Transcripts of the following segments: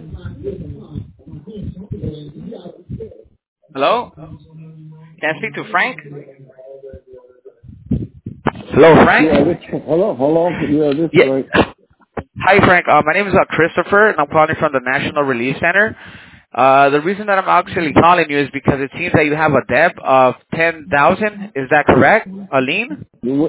Hello? Can I speak to Frank? Hello, Frank? Yeah, hello. Yeah, this is Yeah. right. Hi, Frank. My name is Christopher, and I'm calling from the National Relief Center. The reason that I'm actually calling you is because it seems that you have a debt of 10,000. Is that correct? A lien?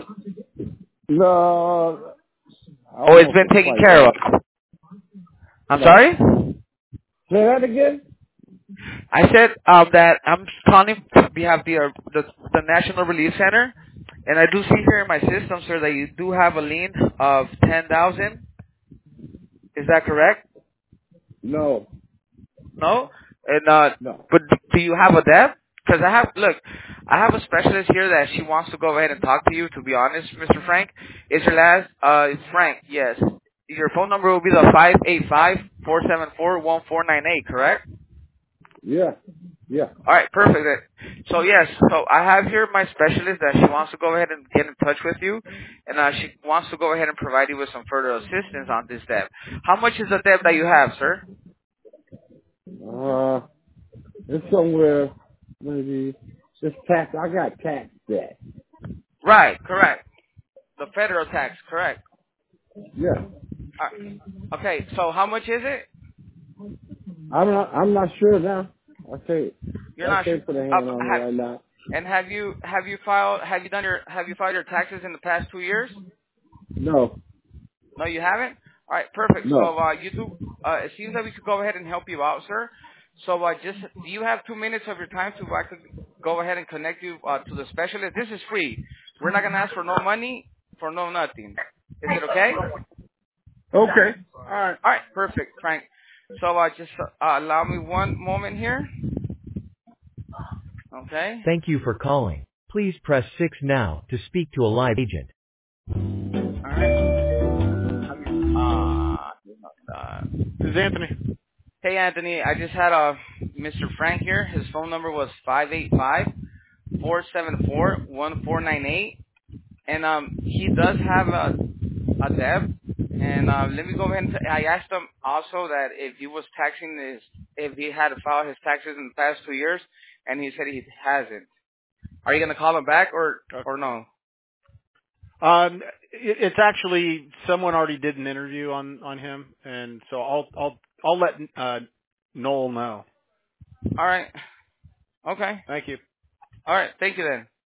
No, Oh, it's almost been taken quite care of. that. I'm No. sorry? Say that again? I said that I'm calling on behalf of the National Relief Center, and I do see here in my system, sir, that you do have a lien of 10,000. Is that correct? No, No? And no. but do you have a debt? Because I have a specialist here that she wants to go ahead and talk to you. To be honest, Mr. Frank, is your last? It's Frank. Yes. Your phone number will be the 585-474-1498. Correct? Yeah, yeah. All right, perfect. So yes, so I have here my specialist that she wants to go ahead and get in touch with you, and she wants to go ahead and provide you with some further assistance on this debt. How much is the debt that you have, sir? It's somewhere, maybe, it's tax, I got tax debt. Right, correct. The federal tax, correct. Yeah. Okay, so how much is it? I'm not sure now. You're I not sure. can't put a hand on it Have right now. and have you filed your taxes in the past 2 years? No, No, you haven't. All right, perfect. no. So you do. It seems that we could go ahead and help you out, sir. So just do you have 2 minutes of your time to I could go ahead and connect you to the specialist? This is free. We're not gonna ask for no money, for no nothing. Is it okay? Okay. All right. All right, perfect, Frank. So just allow me one moment here. Okay. Thank you for calling. Please press 6 now to speak to a live agent. All right. This is Anthony. Hey, Anthony. I just had Mr. Frank here. His phone number was 585-474-1498, and he does have a debt. And let me go ahead and I asked him also that if he was if he had to file his taxes in the past 2 years, and he said he hasn't. Are you gonna call him back or no? It's actually someone already did an interview on him, and so I'll let Noel know. All right. Okay. Thank you. All right. Thank you then.